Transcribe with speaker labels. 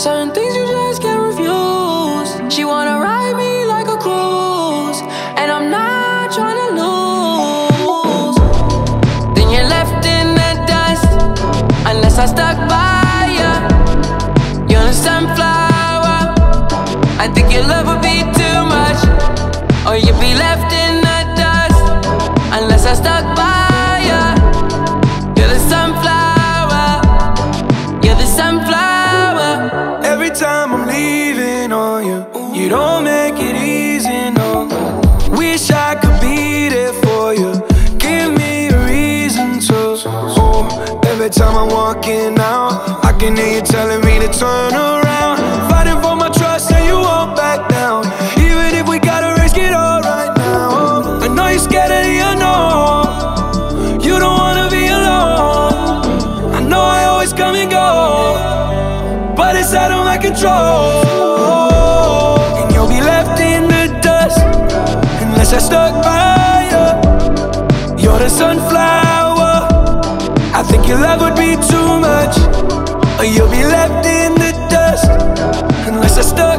Speaker 1: Certain things you just can't refuse. She wanna ride me like a cruise, and I'm not trying to lose. Then you're left in the dust, unless I stuck by ya. You're a sunflower. I think your love would be too much, or you'd be left in the dust, unless I stuck by ya. You're the sunflower. You're the sunflower.
Speaker 2: Every time I'm leaving on you, you don't make it easy, no. Wish I could be there for you. Give me a reason to. Oh, every time I'm walking out, I can hear you telling me to turn around. Fighting for my trust and you won't back down. Even if we gotta risk it all right now. I know you're scared of the unknown. You don't wanna be alone. I know I always come and go, but it's out of my control. And you'll be left in the dust, unless I stuck by you. You're the sunflower. I think your love would be too much, or you'll be left in the dust, unless I stuck